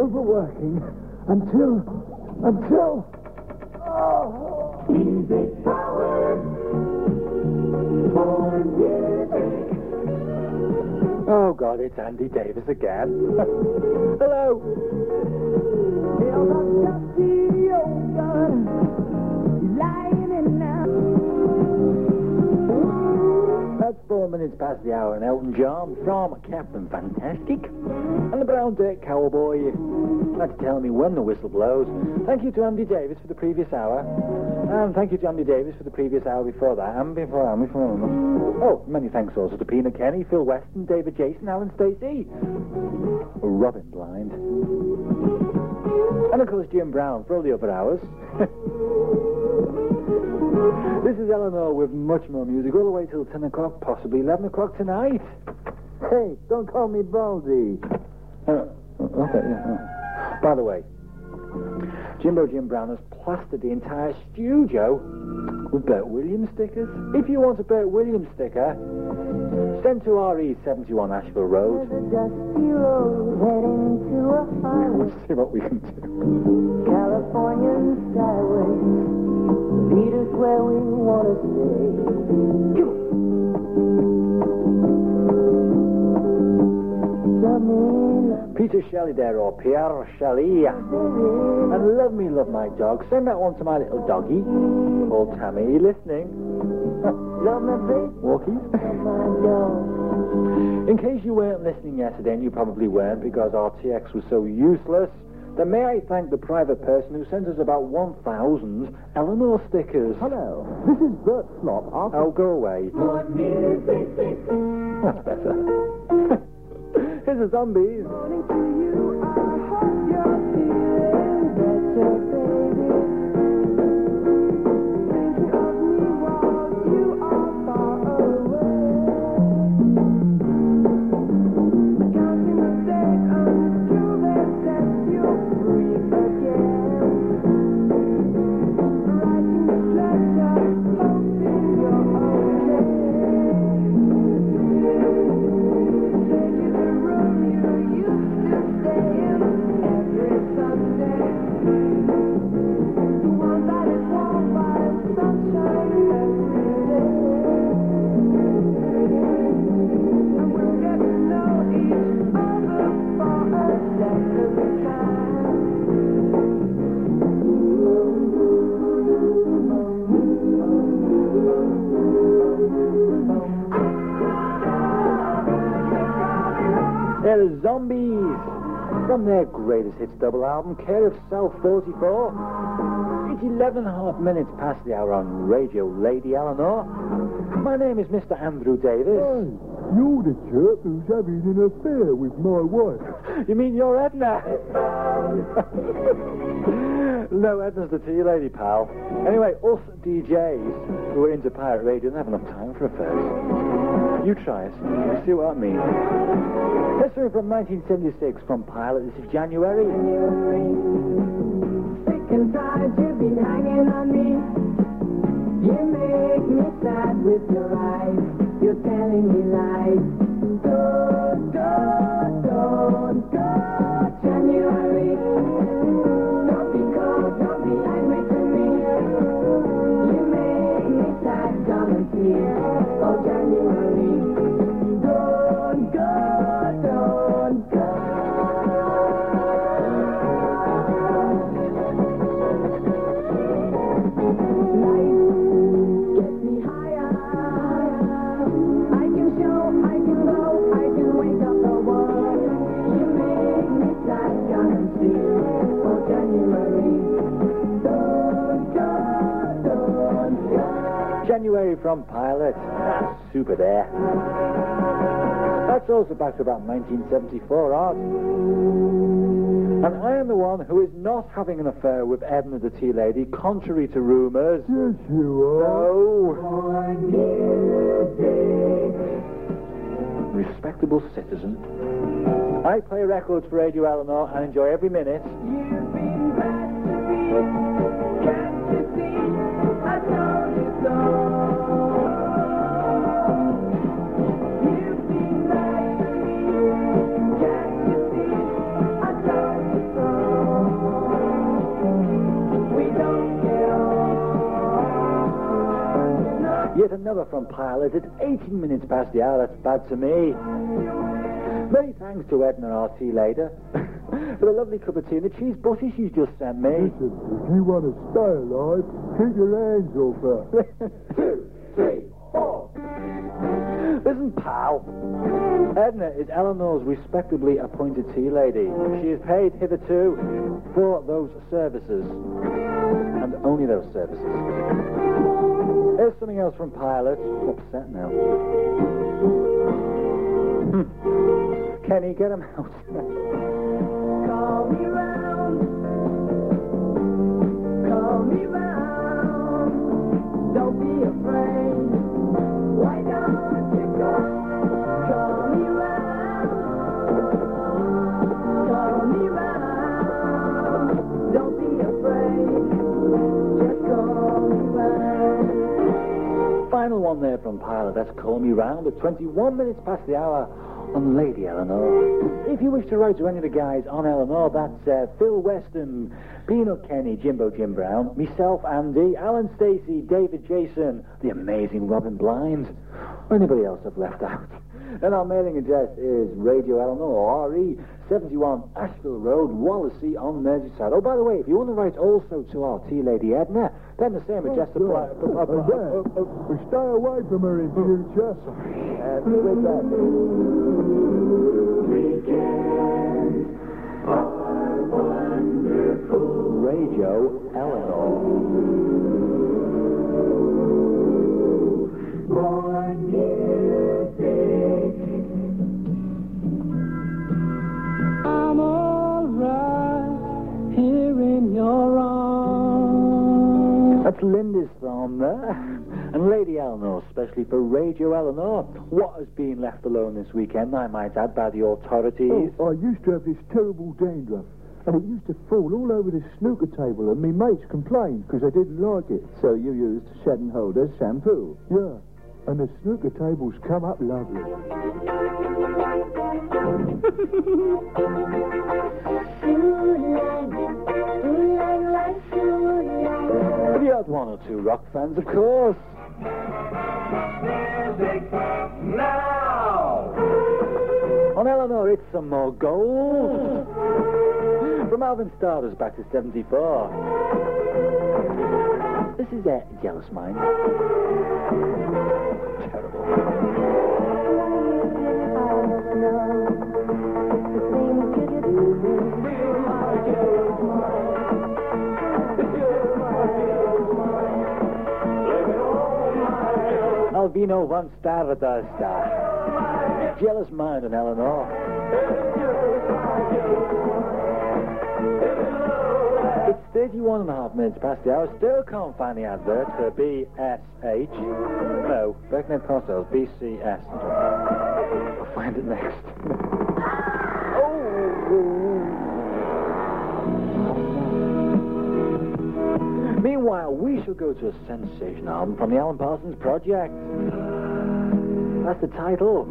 overworking until... Oh. Music power for music. Oh, God, it's Andy Davis again. Hello. Feel the dusty old gun lying in now. That's 4 minutes past the hour, and Elton John from Captain Fantastic and the Brown Dirt Cowboy. That's telling me when the whistle blows. Thank you to Andy Davis for the previous hour. And thank you to Andy Davis for the previous hour before that. And before. Oh, many thanks also to Pina Kenny, Phil Weston, David Jason, Alan Stacey, Robin Blind, and of course Jim Brown for all the other hours. This is Eleanor with much more music all the way till 10 o'clock, possibly 11 o'clock tonight. Hey, don't call me Baldy. Okay, yeah. By the way, Jim Brown has plastered the entire studio with Bert Williams stickers. If you want a Bert Williams sticker, send to RE71 Asheville Road. There's a dusty road heading to a highway. We'll see what we can do. Californian skyways lead us where we want to stay. Peter Shelley there, or Pierre Shelley. And love me, love my dog. Send that one to my little doggy called Tammy. Are you listening? Love my baby, Walkies? love my dog. In case you weren't listening yesterday, and you probably weren't because RTX was so useless, then may I thank the private person who sent us about 1,000 Eleanor stickers. Hello, this is Bert Slop. Oh, go away. That's better. Here's the zombies. Morning to you, I hope you're feeling better, baby. Thinking of me while you are far away. Counting the days until they set you free again. Writing this letter, hoping you're okay. Taking the room you used to stay in every Sunday. The one that is warmed by sunshine every day. And we'll get to know each other for a second time. They're the Zombies from their greatest hits double album, Care of Self 44. It's 11.5 minutes past the hour on Radio Lady Eleanor. My name is Mr. Andrew Davis. You're the chap who's having an affair with my wife. You mean you're Edna? No, Edna's the tea lady, pal. Anyway, us DJs who are into pirate radio don't have enough time for affairs. You try it. You see what I mean. History from 1976 from Pilot. This is January. Sick and tired, you've been hanging on me. You make me sad with your eyes. You're telling me lies. Don't go, January. Don't be cold, don't be angry to me. You make me sad, come and see. Oh, January. Don't go. January from Pilot. That's super there. That's also back to about 1974 art. And I am the one who is not having an affair with Edna the Tea Lady, contrary to rumours. Yes, you are. No. Respectable citizen. I play records for Radio Eleanor and enjoy every minute. You've been bad to me, can't you see? I told you so. You've been bad to me, can't you see? I told you so. another from Pilot at 18 minutes past the hour. That's bad to me. Many thanks to Edna, our tea lady, for the lovely cup of tea and the cheese butty she's just sent me. Listen, if you want to stay alive, keep your hands off her. 2, 3, 4. Listen, pal. Edna is Eleanor's respectably appointed tea lady. She is paid hitherto for those services. And only those services. Here's something else from Pilot. Upset now. Kenny, get him out. Call me round. Call me round. Don't be afraid. Why don't you go? Call me round. Call me round. Don't be afraid. Just call me round. Final one there from Pilot. That's Call Me Round at 21 minutes past the hour on Lady Eleanor. If you wish to write to any of the guys on Eleanor, that's Phil Weston, Peanut Kenny, Jimbo Jim Brown, myself, Andy, Alan Stacey, David Jason, the amazing Robin Blind, or anybody else I've left out. And our mailing address is Radio Eleanor, RE 71 Asheville Road, Wallasey on Merseyside. Oh, by the way, if you want to write also to our tea lady Edna, then the same address applies. We stay away from her in future. With that. Weekends are wonderful. Radio Eleanor. More music. I'm alright here in your arms. That's Linda's song there. And Lady Eleanor, especially for Radio Eleanor. What has been left alone this weekend, I might add, by the authorities? Oh, I used to have this terrible dandruff, and it used to fall all over the snooker table, and me mates complained because I didn't like it. So you used Shed and Holders shampoo? Yeah, and the snooker tables come up lovely. For the odd one or two rock fans, of course. Music now. On Eleanor, it's some more gold. From Alvin Stardust back to 74. This is Jealous Mind. Terrible. Alvino van Stardust. Jealous Mind on Eleanor. It's 31 and a half minutes past the hour. Still can't find the advert for BSH. No, Becknet Consoles, BCS. I'll find it next. Meanwhile, we shall go to a sensation album from the Alan Parsons Project. That's the title.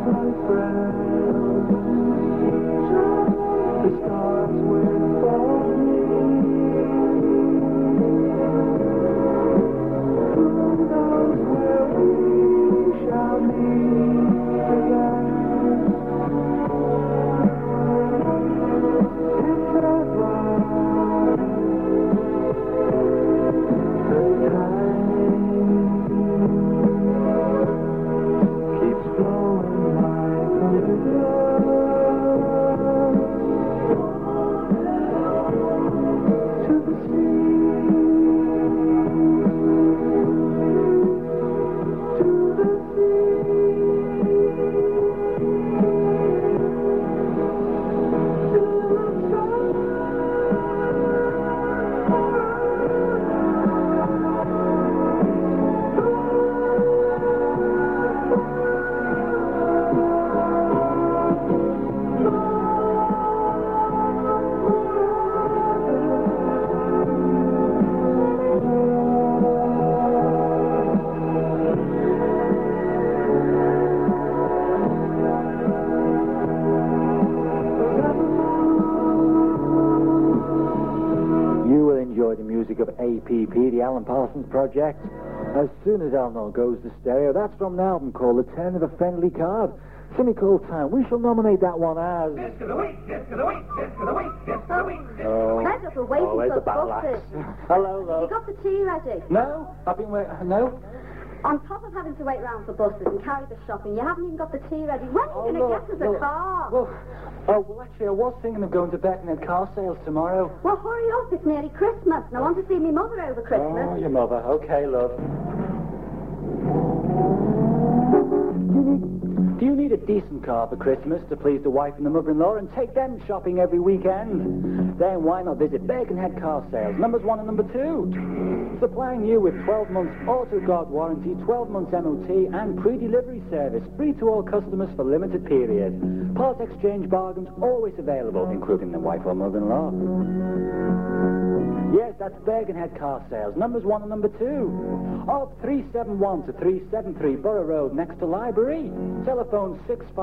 Of APP, the Alan Parsons Project. As soon as Eleanor goes to stereo, that's from an album called The Turn of a Friendly Card. Cynical Time. We shall nominate that one as... Disc of the week, disc of the week, disc of the week, disc of the week. That doesn't wait where's the until battle buses. axe? Hello, love. You got the tea ready? No, I've been waiting. No. On top of having to wait round for buses and carry the shopping, you haven't even got the tea ready. When are you going to get us a car? Well, actually, I was thinking of going to Beckenhead car sales tomorrow. Well, hurry up. It's nearly Christmas, and I want to see my mother over Christmas. Oh, your mother. Okay, love. Do you need a decent car for Christmas to please the wife and the mother-in-law and take them shopping every weekend? Then why not visit Birkenhead Car Sales, numbers 1 and number 2? Supplying you with 12 months auto-guard warranty, 12 months MOT and pre-delivery service, free to all customers for limited period. Part exchange bargains always available, including the wife or mother-in-law. Yes, that's Birkenhead Car Sales, numbers 1 and number 2. Of 371 to 373 Borough Road, next to Library. Telephone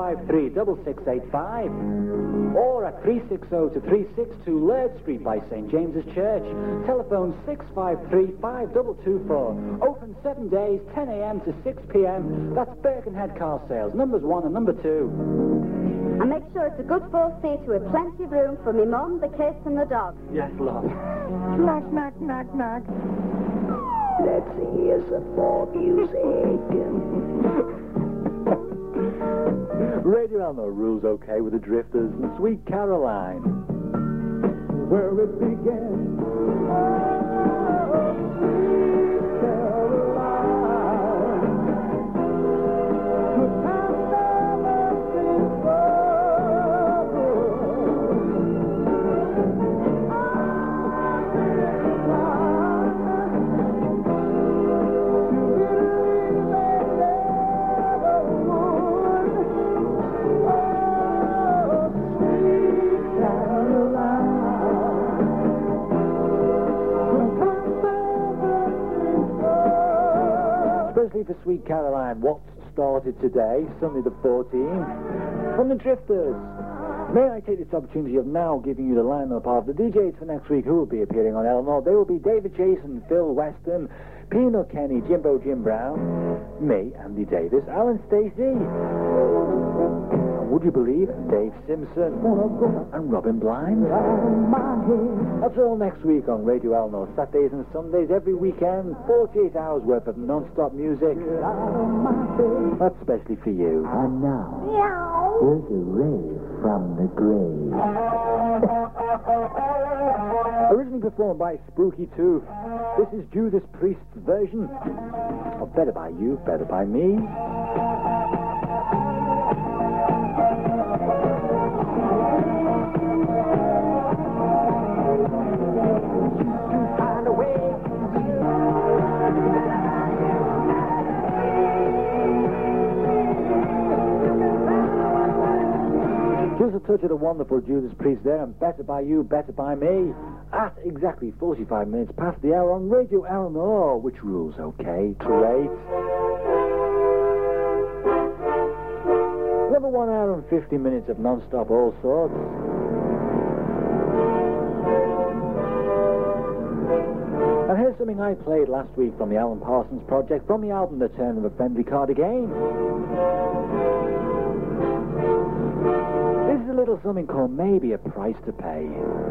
653-6685. Or at 360 to 362 Laird Street by St. James's Church. Telephone 653-5224. Open 7 days, 10 a.m. to 6 p.m. That's Birkenhead Car Sales, numbers 1 and number 2. And make sure it's a good four-seater with plenty of room for me mum, the kids and the dog. Yes, love. Knock, knock, knock, knock. Let's hear some more music. Radio Elmo rules okay with the Drifters and Sweet Caroline. Where it began. Especially for Sweet Caroline, what's started today, Sunday the 14th, from the Drifters. May I take this opportunity of now giving you the lineup of the DJs for next week who will be appearing on Eleanor. They will be David Jason, Phil Weston, Peanut Kenny, Jimbo Jim Brown, me, Andy Davis, Alan Stacey. And would you believe Dave Simpson and Robin Blind? That's all next week on Radio Eleanor, Saturdays and Sundays, every weekend, 48 hours worth of non-stop music. That's especially for you. And now, here's a ray from the grave. Originally performed by Spooky Tooth, this is Judas Priest's version of Better By You, Better By Me. Just a touch of the wonderful Judas Priest there, and Better By You, Better By Me, at exactly 45 minutes past the hour on Radio Eleanor, which rules okay, great. Another 1 hour and 50 minutes of non-stop all sorts. And here's something I played last week from the Alan Parsons Project, from the album The Turn of a Friendly Card Again. This is a little something called Maybe a Price to Pay.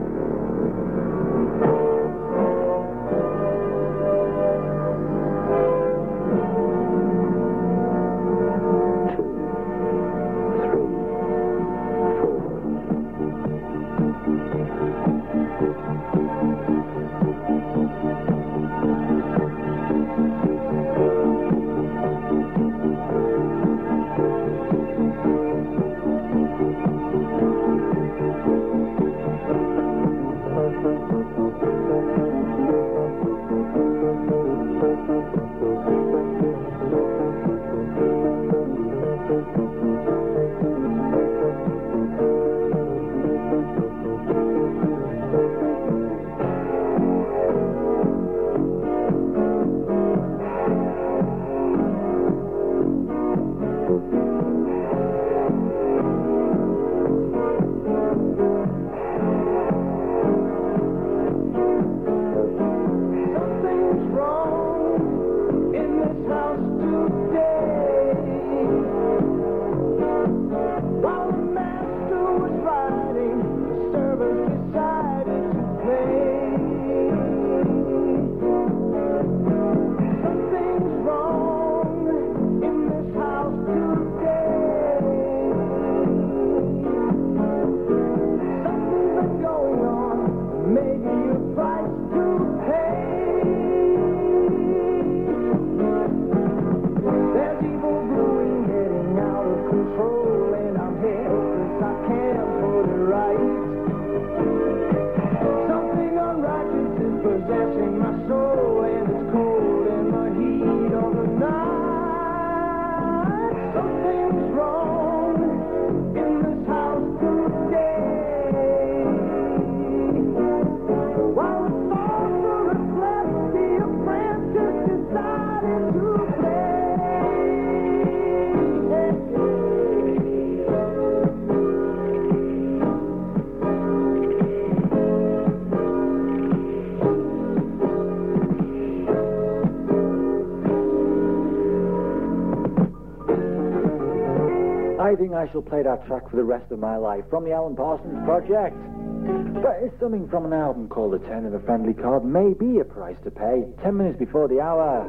I think I shall play that track for the rest of my life, from the Alan Parsons Project. But it's something from an album called The Turn of a Friendly Card, Maybe a Price to Pay, 10 minutes before the hour.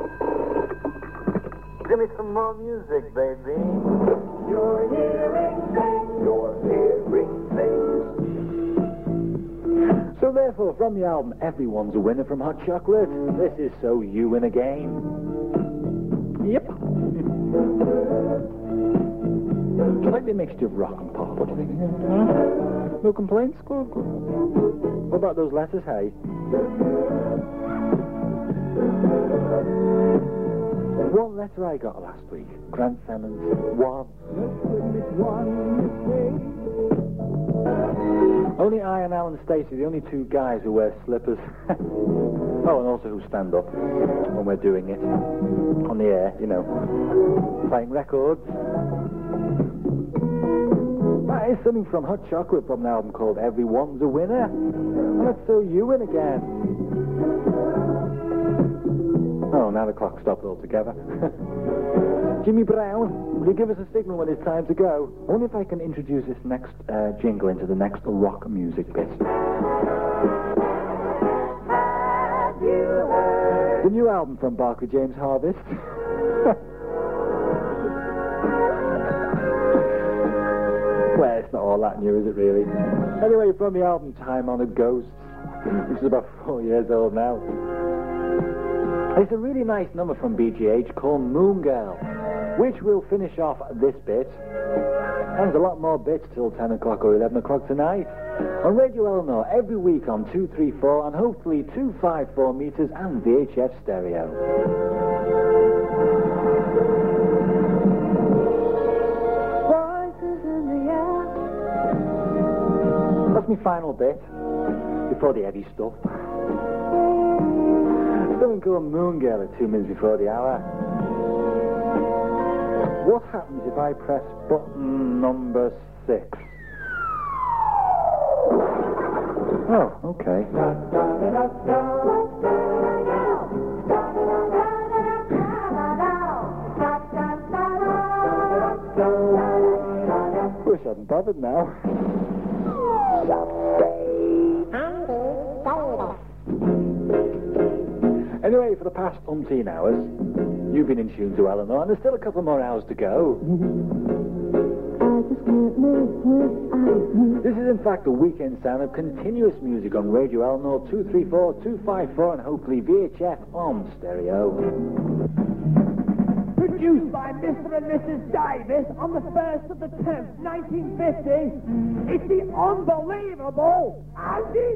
Give me some more music, baby. You're hearing things. You're hearing things. So therefore, from the album Everyone's a Winner from Hot Chocolate, this is So You Win Again. Yep. Slightly mixture of rock and pop. What do you think? No complaints? Good, good. What about those letters, hey? One letter I got last week. Grant Simmons. One. Only I and Alan Stacey, the only two guys who wear slippers. Oh, and also who stand up when we're doing it. On the air, you know. Playing records. That is something from Hot Chocolate, from an album called Everyone's a Winner. And let's So You Win Again. Oh, now the clock stopped altogether. Jimmy Brown, will you give us a signal when it's time to go? I wonder if I can introduce this next jingle into the next rock music bit. Have you heard? The new album from Barclay James Harvest. Well, it's not all that new, is it really? Anyway, from the album Time Honored Ghosts, which is about 4 years old now. It's a really nice number from BGH called Moon Girl, which will finish off this bit. And there's a lot more bits till 10 o'clock or 11 o'clock tonight. On Radio Eleanor, every week on 234 and hopefully 254 meters and VHF stereo. Voices in the air. That's my final bit, before the heavy stuff. Something called Moon Girl at 2 minutes before the hour. What happens if I press button number 6? Oh, okay. Wish I hadn't bothered now. Anyway, for the past umpteen hours, you've been in tune to Eleanor, and there's still a couple more hours to go. This is, in fact, the weekend sound of continuous music on Radio Eleanor 234, 254, and hopefully VHF on stereo. Produced by Mr. and Mrs. Davis on the 1st of the 10th, 1950. It's the unbelievable Andy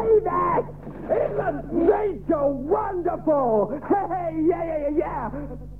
Davis! Isn't nature wonderful? Hey, yeah.